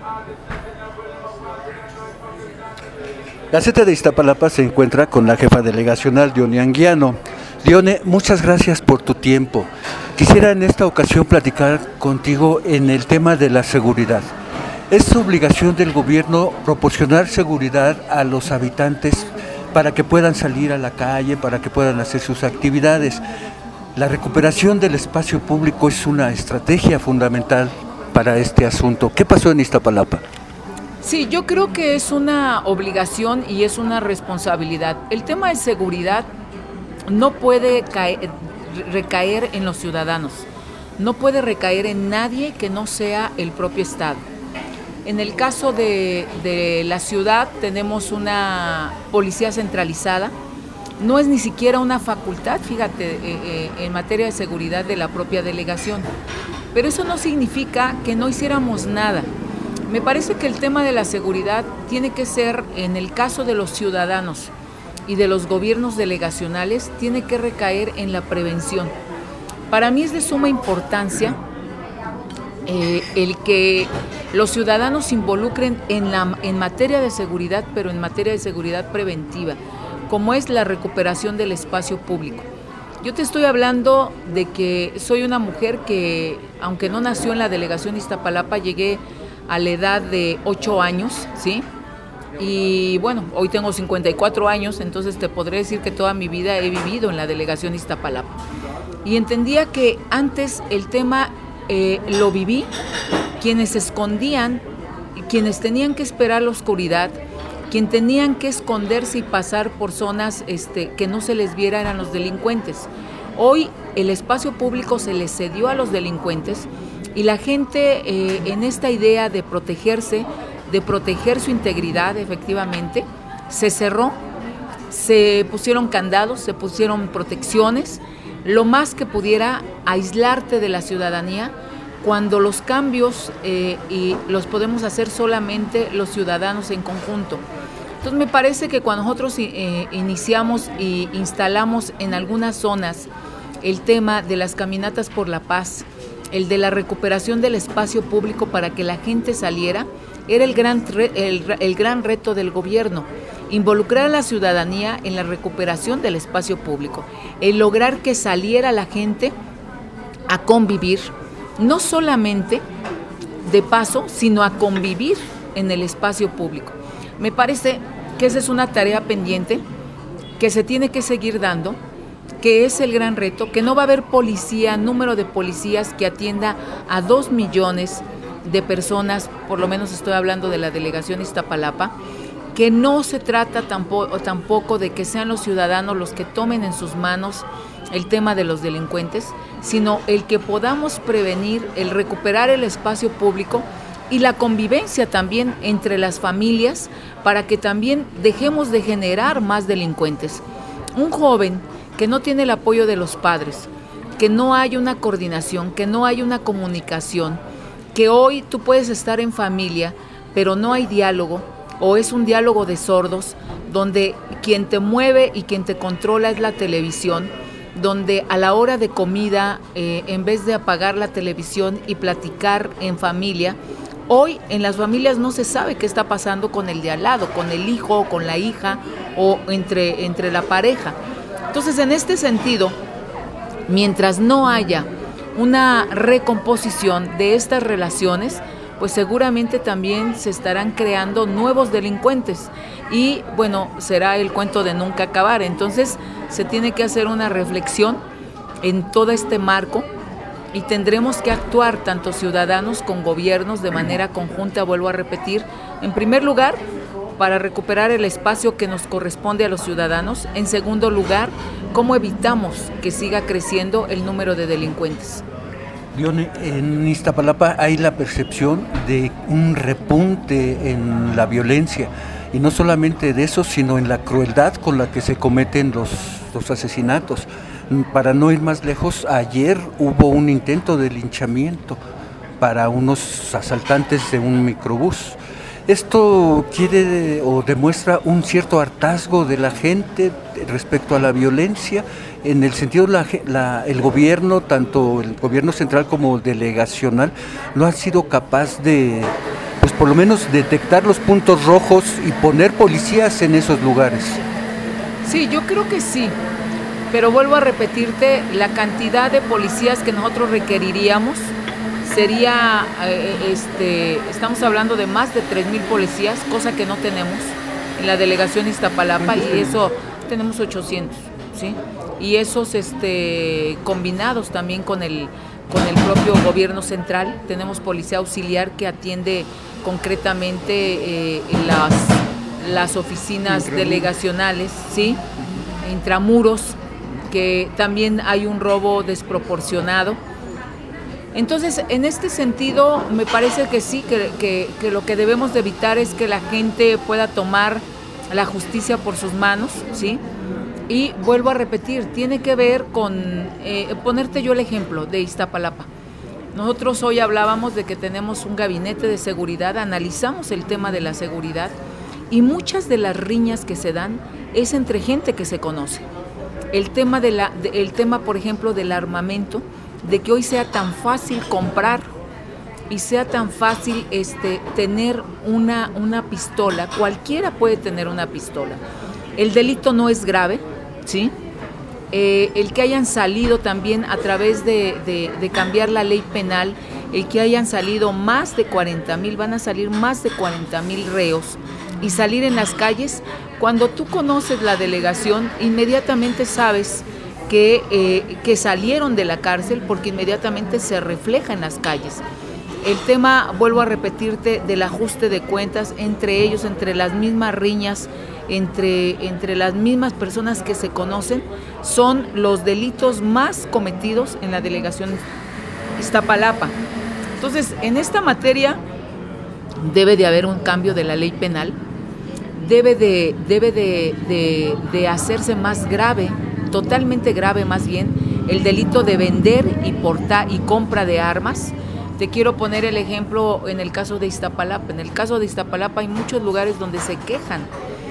Gaceta de Iztapalapa se encuentra con la jefa delegacional, Dione Anguiano. Dione, muchas gracias por tu tiempo. Quisiera en esta ocasión platicar contigo en el tema de la seguridad. Es obligación del gobierno proporcionar seguridad a los habitantes para que puedan salir a la calle, para que puedan hacer sus actividades. La recuperación del espacio público es una estrategia fundamental para este asunto. ¿Qué pasó en Iztapalapa? Sí, yo creo que es una obligación y es una responsabilidad. El tema de seguridad no puede recaer en los ciudadanos, no puede recaer en nadie que no sea el propio Estado. En el caso de la ciudad tenemos una policía centralizada, no es ni siquiera una facultad, fíjate, en materia de seguridad de la propia delegación, pero eso no significa que no hiciéramos nada. Me parece que el tema de la seguridad tiene que ser, en el caso de los ciudadanos y de los gobiernos delegacionales, tiene que recaer en la prevención. Para mí es de suma importancia el que los ciudadanos se involucren en materia de seguridad, pero en materia de seguridad preventiva, como es la recuperación del espacio público. Yo te estoy hablando de que soy una mujer que, aunque no nació en la delegación Iztapalapa, llegué a la edad de 8 años, ¿sí? Y bueno, hoy tengo 54 años, entonces te podré decir que toda mi vida he vivido en la delegación Iztapalapa. Y entendía que antes el tema lo viví, quienes se escondían, quienes tenían que esperar la oscuridad, quienes tenían que esconderse y pasar por zonas que no se les viera eran los delincuentes. Hoy el espacio público se les cedió a los delincuentes y la gente en esta idea de protegerse, de proteger su integridad, efectivamente, se cerró, se pusieron candados, se pusieron protecciones, lo más que pudiera aislarte de la ciudadanía, cuando los cambios y los podemos hacer solamente los ciudadanos en conjunto. Entonces me parece que cuando nosotros iniciamos e instalamos en algunas zonas el tema de las caminatas por la paz, el de la recuperación del espacio público para que la gente saliera, era el gran reto del gobierno, involucrar a la ciudadanía en la recuperación del espacio público, el lograr que saliera la gente a convivir, no solamente de paso, sino a convivir en el espacio público. Me parece que esa es una tarea pendiente que se tiene que seguir dando, que es el gran reto, que no va a haber número de policías que atienda a 2 millones de personas, por lo menos estoy hablando de la delegación Iztapalapa, que no se trata tampoco de que sean los ciudadanos los que tomen en sus manos el tema de los delincuentes, sino el que podamos prevenir, el recuperar el espacio público y la convivencia también entre las familias para que también dejemos de generar más delincuentes. Un joven que no tiene el apoyo de los padres, que no hay una coordinación, que no hay una comunicación, que hoy tú puedes estar en familia, pero no hay diálogo, o es un diálogo de sordos, donde quien te mueve y quien te controla es la televisión, donde a la hora de comida, en vez de apagar la televisión y platicar en familia, hoy en las familias no se sabe qué está pasando con el de al lado, con el hijo, con la hija, o entre la pareja. Entonces, en este sentido, mientras no haya una recomposición de estas relaciones, pues seguramente también se estarán creando nuevos delincuentes y bueno, será el cuento de nunca acabar. Entonces se tiene que hacer una reflexión en todo este marco y tendremos que actuar tanto ciudadanos con gobiernos de manera conjunta, vuelvo a repetir, en primer lugar, para recuperar el espacio que nos corresponde a los ciudadanos. En segundo lugar, ¿cómo evitamos que siga creciendo el número de delincuentes? Dione, en Iztapalapa hay la percepción de un repunte en la violencia, y no solamente de eso, sino en la crueldad con la que se cometen los asesinatos. Para no ir más lejos, ayer hubo un intento de linchamiento para unos asaltantes de un microbús. Esto quiere o demuestra un cierto hartazgo de la gente respecto a la violencia, en el sentido el gobierno, tanto el gobierno central como delegacional, no ha sido capaz de por lo menos detectar los puntos rojos y poner policías en esos lugares. Sí, yo creo que sí, pero vuelvo a repetirte, la cantidad de policías que nosotros requeriríamos sería, estamos hablando de más de 3,000 policías, cosa que no tenemos en la delegación Iztapalapa, y eso tenemos 800, ¿sí? Y esos combinados también con el propio gobierno central, tenemos policía auxiliar que atiende concretamente las oficinas delegacionales, ¿sí? Intramuros, que también hay un robo desproporcionado. Entonces, en este sentido, me parece que sí, que lo que debemos de evitar es que la gente pueda tomar la justicia por sus manos, ¿sí? Y vuelvo a repetir, tiene que ver con, ponerte yo el ejemplo de Iztapalapa. Nosotros hoy hablábamos de que tenemos un gabinete de seguridad, analizamos el tema de la seguridad, y muchas de las riñas que se dan es entre gente que se conoce. El tema, por ejemplo, del armamento, de que hoy sea tan fácil comprar y sea tan fácil tener una pistola. Cualquiera puede tener una pistola. El delito no es grave, ¿sí? El que hayan salido también a través de cambiar la ley penal, el que hayan salido más de 40,000, van a salir más de 40,000 reos, y salir en las calles. Cuando tú conoces la delegación, inmediatamente sabes que salieron de la cárcel, porque inmediatamente se refleja en las calles. El tema, vuelvo a repetirte, del ajuste de cuentas entre ellos, entre las mismas riñas, entre las mismas personas que se conocen, son los delitos más cometidos en la delegación Iztapalapa. Entonces, en esta materia debe de haber un cambio de la ley penal, debe de hacerse más grave, totalmente grave más bien, el delito de vender y portar y compra de armas. Te quiero poner el ejemplo en el caso de Iztapalapa. En el caso de Iztapalapa hay muchos lugares donde se quejan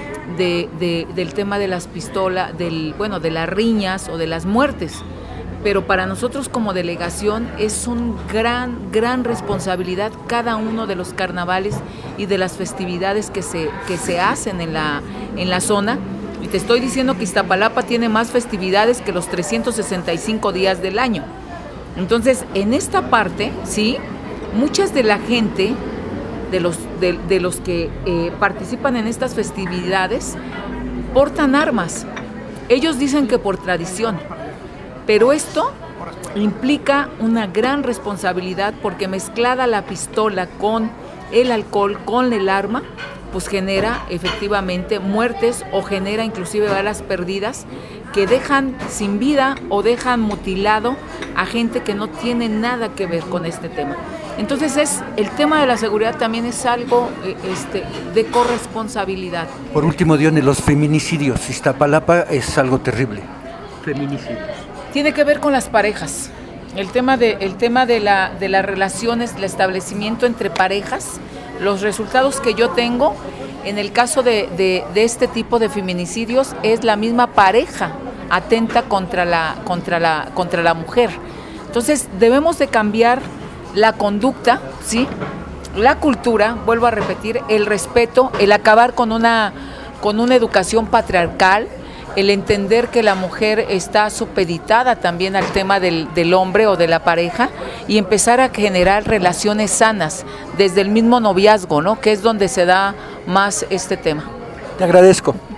del tema de las pistolas, de las riñas o de las muertes. Pero para nosotros como delegación es un gran responsabilidad cada uno de los carnavales y de las festividades que se hacen en la zona. Y te estoy diciendo que Iztapalapa tiene más festividades que los 365 días del año. Entonces, en esta parte, sí, muchas de la gente, de los que participan en estas festividades, portan armas. Ellos dicen que por tradición, pero esto implica una gran responsabilidad, porque mezclada la pistola con el alcohol, con el arma, pues genera efectivamente muertes o genera inclusive balas perdidas que dejan sin vida o dejan mutilado a gente que no tiene nada que ver con este tema. Entonces el tema de la seguridad también es algo de corresponsabilidad. Por último, Dione, los feminicidios. Iztapalapa es algo terrible. Feminicidios. Tiene que ver con las parejas. El tema de las relaciones, el establecimiento entre parejas, los resultados que yo tengo en el caso de este tipo de feminicidios es la misma pareja atenta contra la mujer. Entonces debemos de cambiar la conducta, ¿sí? La cultura, vuelvo a repetir, el respeto, el acabar con una educación patriarcal, el entender que la mujer está supeditada también al tema del hombre o de la pareja, y empezar a generar relaciones sanas desde el mismo noviazgo, ¿no? Que es donde se da más este tema. Te agradezco.